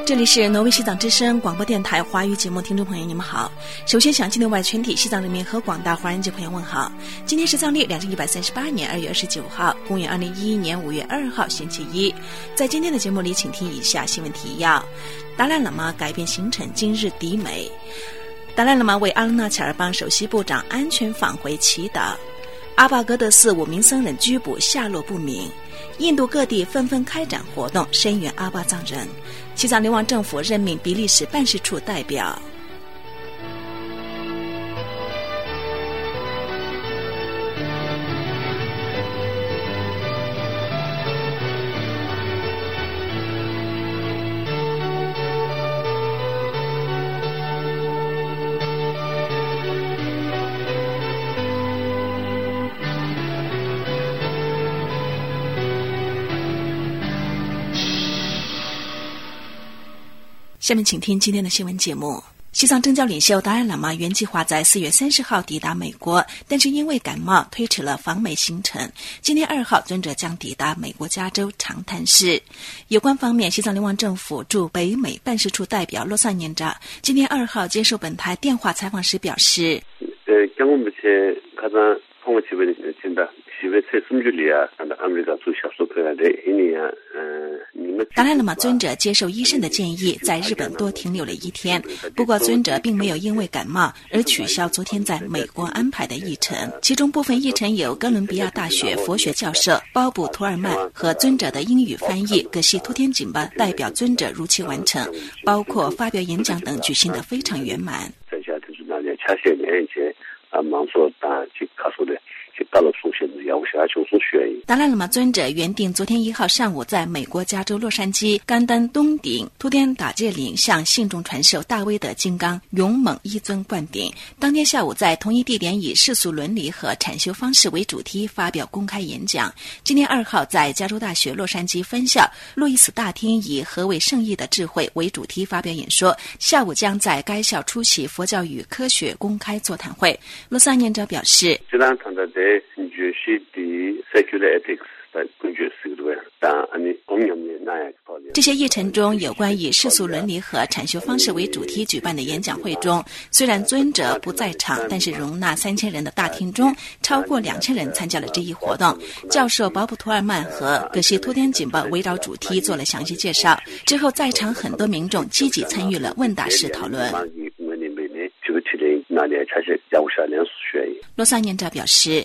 这里是挪威西藏之声广播电台华语节目，听众朋友你们好。首先向境内外全体西藏人民和广大华人籍朋友问好。今天是藏历2138年2月29号，公元2011年5月2号星期一。在今天的节目里，请听以下新闻提要：达赖喇嘛改变行程，今日抵美。达赖喇嘛为阿鲁纳恰尔邦首席部长安全返回祈祷。阿巴格德寺5名僧人拘捕，下落不明。印度各地纷纷开展活动，声援阿巴藏人。西藏流亡政府任命比利时办事处代表。下面请听今天的新闻节目。西藏政教领袖达赖喇嘛原计划在4月30号抵达美国，但是因为感冒推迟了访美行程。今天2号，尊者将抵达美国加州长滩市。有关方面，西藏流亡政府驻北美办事处代表洛桑年扎今天2号接受本台电话采访时表示，达赖喇嘛尊者接受医生的建议，在日本多停留了1天。不过尊者并没有因为感冒而取消昨天在美国安排的议程，其中部分议程有哥伦比亚大学佛学教授鲍布·图尔曼和尊者的英语翻译葛西图天锦巴代表尊者如期完成，包括发表演讲等举行得非常圆满。达赖喇嘛尊者原定昨天1号上午在美国加州洛杉矶甘丹东顶图天打戒岭向信众传授大威德金刚勇猛一尊灌顶，当天下午在同一地点以世俗伦理和禅修方式为主题发表公开演讲。今天2号在加州大学洛杉矶分校路易斯大厅以何为圣意的智慧为主题发表演说，下午将在该校出席佛教与科学公开座谈会。洛桑念扎表示，这些议程中有关以世俗伦理和禅修方式为主题举办的演讲会中，虽然尊者不在场，但是容纳3000人的大厅中超过2000人参加了这一活动。教授鲍布·图尔曼和葛西图天锦巴围绕主题做了详细介绍，之后在场很多民众积极参与了问答式讨论。罗萨念扎表示，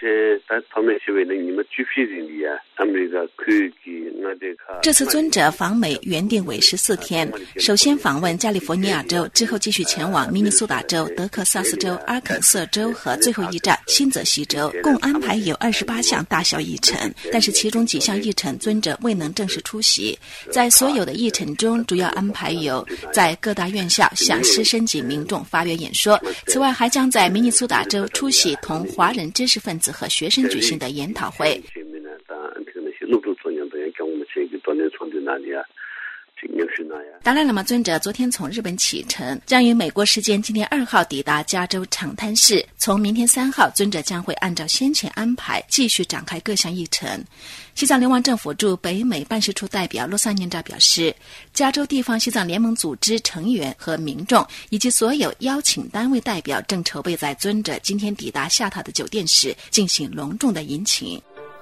这次尊者访美原定为14天，首先访问加利福尼亚州，之后继续前往明尼苏达州、德克萨斯州、阿肯色州和最后一站新泽西州，共安排有28项大小议程，但是其中几项议程尊者未能正式出席。在所有的议程中，主要安排有在各大院校向师生级民众发表演说，此外还将在明尼苏达州出席同华人知识分子和学生举行的研讨会。达赖喇嘛尊者昨天从日本启程，将于美国时间今天2号抵达加州长滩市。从明天3号，尊者将会按照先前安排继续展开各项议程。西藏流亡政府驻北美办事处代表洛桑念扎表示，加州地方西藏联盟组织成员和民众以及所有邀请单位代表正筹备在尊者今天抵达下榻的酒店时进行隆重的迎请。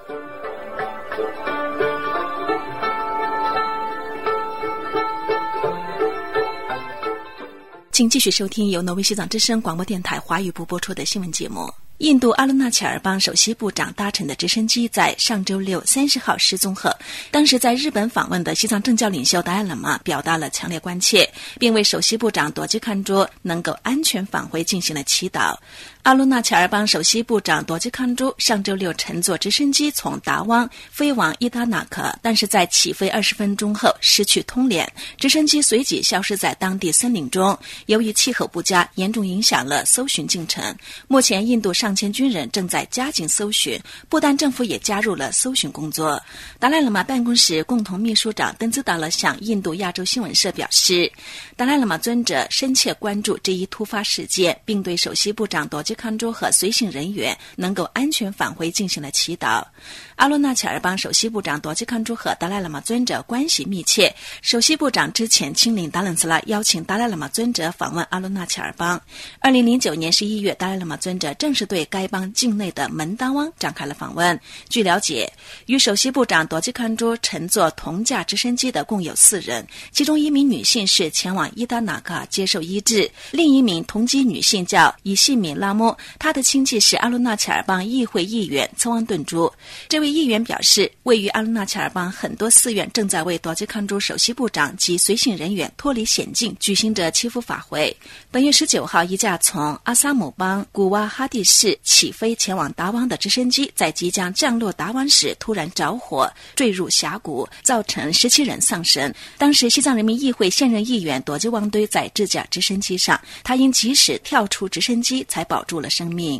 请继续收听由挪威西藏之声广播电台华语部播出的新闻节目。印度阿鲁纳恰尔邦首席部长搭乘的直升机在上周六30号失踪后，当时在日本访问的西藏政教领袖达赖喇嘛表达了强烈关切，并为首席部长朵吉堪珠能够安全返回进行了祈祷。阿鲁纳恰尔邦首席部长朵吉堪珠上周六乘坐直升机从达汪飞往伊达纳克，但是在起飞20分钟后失去通联，直升机随即消失在当地森林中。由于气候不佳，严重影响了搜寻进程。目前印度上千军人正在加紧搜寻，不丹政府也加入了搜寻工作。达赖喇嘛办公室共同秘书长登兹达勒向印度亚洲新闻社表示，达赖喇嘛尊者深切关注这一突发事件，并对首席部长朵吉康州和随行人员能够安全返回进行了祈祷。阿鲁纳恰尔邦首席部长多吉康珠和达赖喇嘛尊者关系密切，首席部长之前亲临达伦斯拉，邀请达赖喇嘛尊者访问阿鲁纳恰尔邦。2009年11月，达赖喇嘛尊者正式对该邦境内的门当汪展开了访问。据了解，与首席部长多吉康珠乘坐同架直升机的共有4人，其中1名女性是前往伊达纳卡接受医治，另1名同机女性叫伊西米拉木，她的亲戚是阿鲁纳恰尔邦议会议员策旺顿珠。这位议员表示，位于阿鲁纳恰尔邦很多寺院正在为多吉康珠首席部长及随行人员脱离险境举行着祈福法会。本月19号，一架从阿萨姆邦古瓦哈蒂市起飞前往达汪的直升机在即将降落达汪时突然着火，坠入峡谷，造成17人丧生。当时西藏人民议会现任议员多吉旺堆在这架直升机上，他因及时跳出直升机才保住了生命。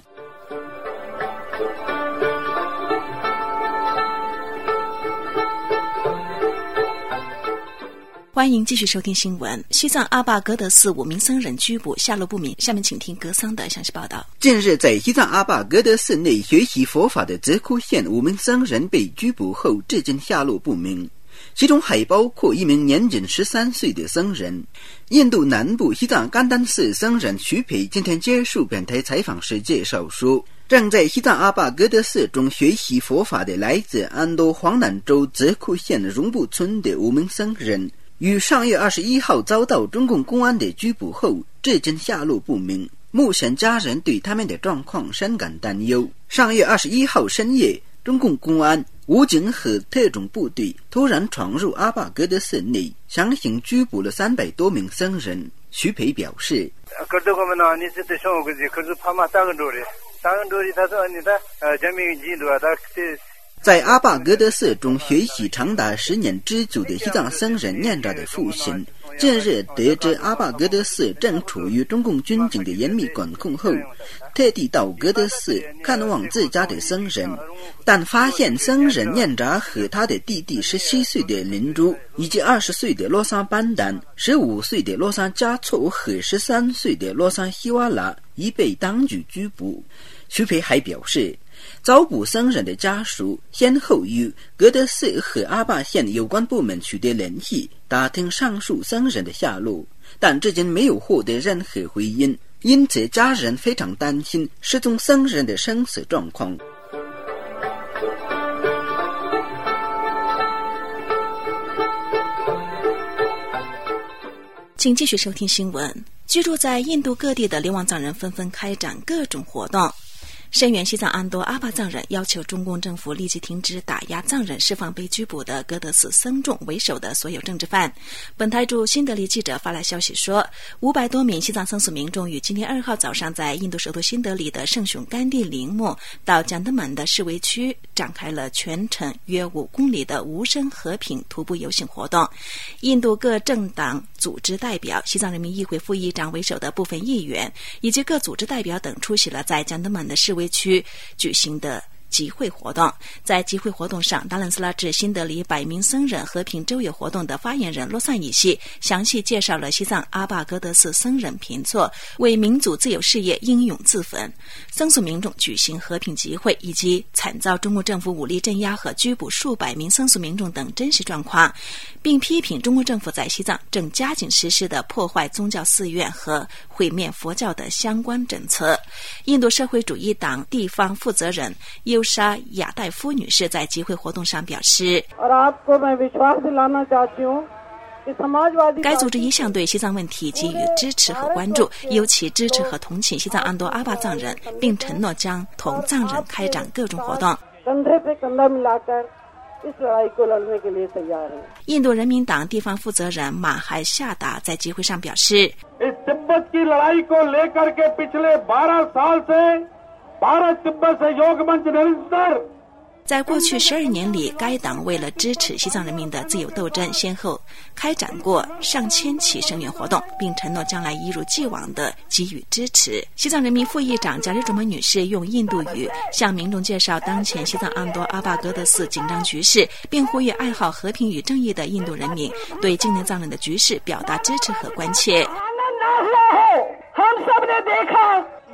欢迎继续收听新闻。西藏阿坝格德寺5名僧人拘捕，下落不明。下面请听格桑的详细报道。 近日，在西藏阿坝格德寺内学习佛法的泽库县5名僧人被拘捕后，至今下落不明，其中还包括1名年仅13岁的僧人。印度南部西藏甘丹寺僧人徐培今天接受本台采访时介绍说，正在西藏阿坝格德寺中学习佛法的来自安多黄南州泽库县荣布村的5名僧人，于上月21号遭到中共公安的拘捕后，至今下落不明。目前家人对他们的状况深感担忧。上月21号深夜，中共公安、武警和特种部队突然闯入阿坝格德寺内，强行拘捕了300多名僧人。徐培表示，在阿坝格德寺中学习长达10年之久的西藏僧人念扎的父亲，近日得知阿坝格德寺正处于中共军警的严密管控后，特地到格德寺看望自家的僧人，但发现僧人念扎和他的弟弟17岁的林珠，以及20岁的洛桑班丹、15岁的洛桑加措和13岁的洛桑希瓦拉已被当局拘捕。徐培还表示，遭捕僧人的家属先后与格德寺和阿坝县有关部门取得联系，打听上述僧人的下落，但至今没有获得任何回音，因此家人非常担心失踪僧人的生死状况。 请继续收听新闻。居住在印度各地的流亡藏人纷纷开展各种活动。声援西藏安多阿坝藏人要求中共政府立即停止打压藏人，释放被拘捕的格德寺僧众为首的所有政治犯。本台驻新德里记者发来消息说，500多名西藏僧俗民众于今天2号早上在印度首都新德里的圣雄甘地陵墓到江德满的示威区展开了全程约5公里的无声和平徒步游行活动。印度各政党组织代表、西藏人民议会副议长为首的部分议员以及各组织代表等出席了在江德满的示威区举行的集会活动。在集会活动上，达兰斯拉至新德里百名僧人和平周游活动的发言人洛桑乙西详细介绍了西藏阿坝格德寺僧人平措为民族自由事业英勇自焚，僧俗民众举行和平集会以及惨遭中共政府武力镇压和拘捕数百名僧俗民众等真实状况，并批评中国政府在西藏正加紧实施的破坏宗教寺院和毁灭佛教的相关政策。印度社会主义党地方负责人尤莎亚代夫女士在集会活动上表示，该组织一向对西藏问题给予支持和关注，尤其支持和同情西藏安多阿坝藏人，并承诺将同藏人开展各种活动。印度人民党地方负责人马海夏达在集会上表示，在过去12年里，该党为了支持西藏人民的自由斗争，先后开展过上千起声援活动，并承诺将来一如既往地给予支持。西藏人民副议长贾日卓玛女士用印度语向民众介绍当前西藏安多阿坝格德寺紧张局势，并呼吁爱好和平与正义的印度人民对境内藏人的局势表达支持和关切。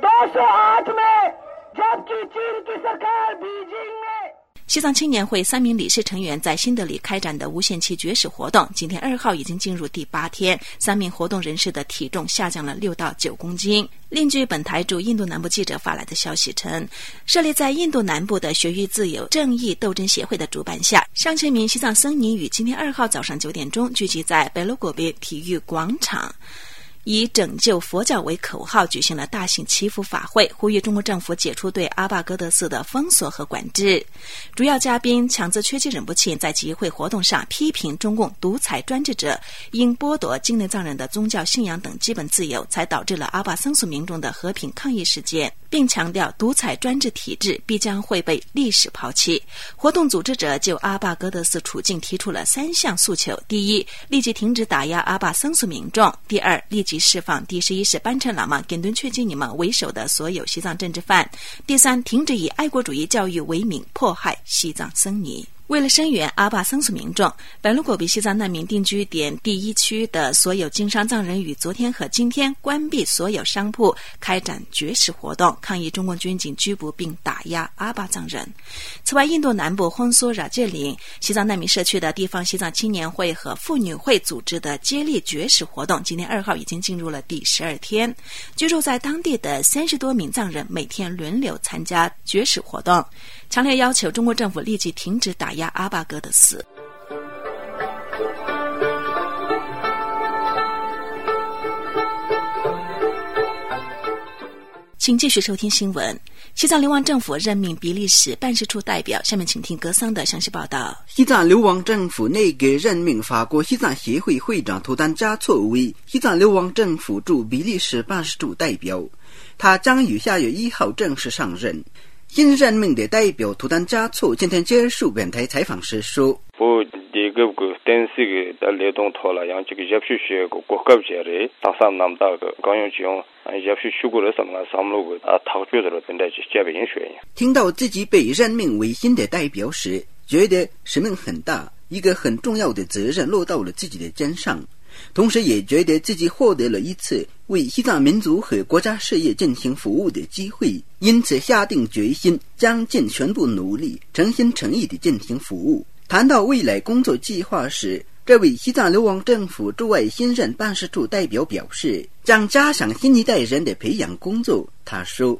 208में जबकि चीन की सरकार बीजिंग में 西藏青年会3名理事成员在新德里开展的无限期绝食活动，今天2号已经进入第8天，3名活动人士的体重下降了6到9公斤。另据本台驻印度南部记者发来的消息称，设立在印度南部的学域自由正义斗争协会的主办下，上千名西藏僧尼于今天2号早上9点钟聚集在贝鲁果别体育广场，以拯救佛教为口号举行了大型祈福法会，呼吁中国政府解除对阿坝戈德寺的封锁和管制。主要嘉宾强子缺基忍不沁在集会活动上批评中共独裁专制者因剥夺境内藏人的宗教信仰等基本自由，才导致了阿坝僧俗民众的和平抗议事件，并强调独裁专制体制必将会被历史抛弃。活动组织者就阿坝戈德寺处境提出了3项诉求：第一，立即停止打压阿坝僧俗民众；第二，立即释放第11世班禅喇嘛跟敦确基尼们为首的所有西藏政治犯；第三，停止以爱国主义教育为名迫害西藏僧尼。为了声援阿坝僧俗民众，贝鲁果比西藏难民定居点第1区的所有经商藏人于昨天和今天关闭所有商铺，开展绝食活动，抗议中共军警拘捕并打压阿坝藏人。此外，印度南部烘索拉界岭西藏难民社区的地方西藏青年会和妇女会组织的接力绝食活动，今天2号已经进入了第12天。居住在当地的30多名藏人每天轮流参加绝食活动，强烈要求中国政府立即停止打压阿坝戈德寺。请继续收听新闻。西藏流亡政府任命比利时办事处代表，下面请听格桑的详细报道。 西藏流亡政府内阁任命法国西藏协会会长图丹加措为西藏流亡政府驻比利时办事处代表，他将于下月1号正式上任。新任命的代表图丹加措今天接受本台采访时说，听到自己被任命为新的代表时，觉得使命很大，一个很重要的责任落到了自己的肩上，同时也觉得自己获得了一次为西藏民族和国家事业进行服务的机会，因此下定决心将尽全部努力诚心诚意地进行服务。谈到未来工作计划时，这位西藏流亡政府驻外新任办事处代表表示，将加强新一代人的培养工作。他说，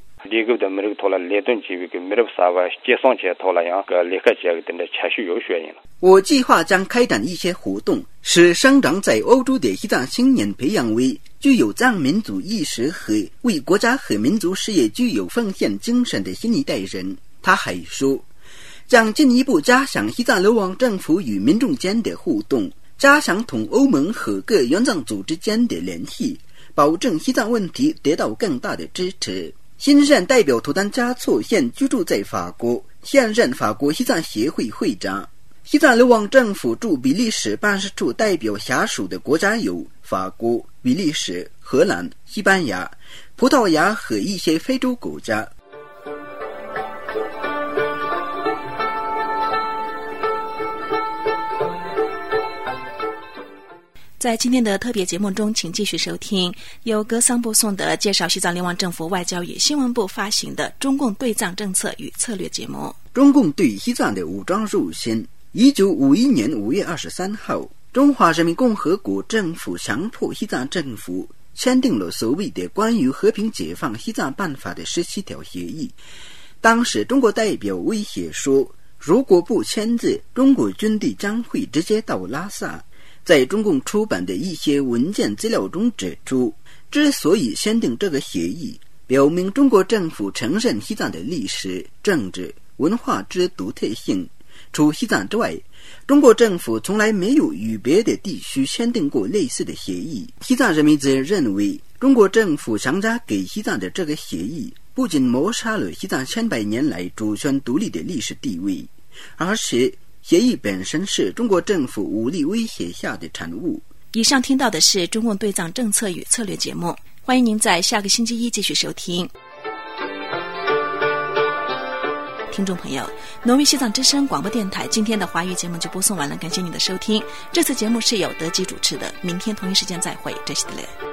我计划将开展一些活动，使生长在欧洲的西藏青年培养为具有藏民族意识和为国家和民族事业具有奉献精神的新一代人。他还说，将进一步加强西藏流亡政府与民众间的互动，加强同欧盟和各援藏组织间的联系，保证西藏问题得到更大的支持。新任代表图丹加措现居住在法国，现任法国西藏协会会长。西藏流亡政府驻比利时办事处代表下属的国家有法国、比利时、荷兰、西班牙、葡萄牙和一些非洲国家。 在今天的特别节目中，请继续收听由格桑播送的介绍西藏流亡政府外交与新闻部发行的中共对藏政策与策略节目。 中共对西藏的武装入侵。1951年5月23号，中华人民共和国政府强迫西藏政府签订了所谓的关于和平解放西藏办法的17条协议。当时中国代表威胁说，如果不签字，中国军队将会直接到拉萨。在中共出版的一些文件资料中指出，之所以签订这个协议，表明中国政府承认西藏的历史、政治、文化之独特性。除西藏之外，中国政府从来没有与别的地区签订过类似的协议。西藏人民则认为，中国政府强加给西藏的这个协议，不仅抹杀了西藏千百年来主权独立的历史地位，而且协议本身是中国政府武力威胁下的产物。 以上听到的是中共对藏政策与策略节目，欢迎您在下个星期一继续收听。听众朋友，挪威西藏之声广播电台今天的华语节目就播送完了，感谢您的收听。这次节目是由德基主持的，明天同一时间再会，这是的嘞。